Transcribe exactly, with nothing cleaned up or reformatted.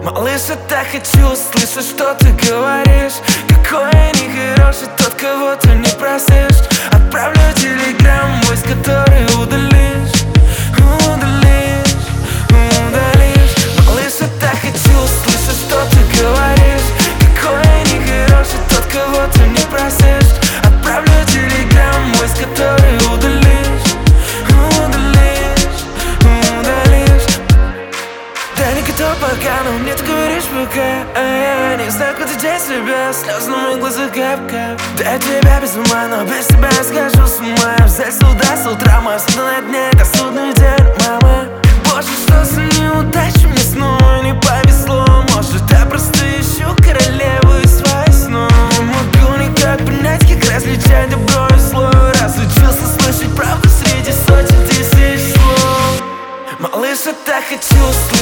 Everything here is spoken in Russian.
Малыш, я так хочу услышать, что ты говоришь. Какой нехороший тот, кого ты не просишь. Отправлю телеграм, войс, который удалишь. Удалишь, удалишь. Малыш, я так хочу услышать, что ты говоришь. Какой нехороший тот, кого ты не просишь. Отправлю телеграм, войс, который удалишь. Удалишь, удалишь. Да не готов пока, но мне ты говоришь пока. А я не знаю, куда деть себя, слезы на моих глазах кап-кап. Да я тебя без ума, но без тебя схожу с ума. Я взять сюда с утра, мой судный день, это судный день, мама. Боже, что за неудача, мне снова не повезло. Может, я просто ищу королеву из своих снов. Не могу никак понять, как различать добро и зло. Разучился слышать правду среди сотен тысяч слов. Малыш, я так хочу услышать.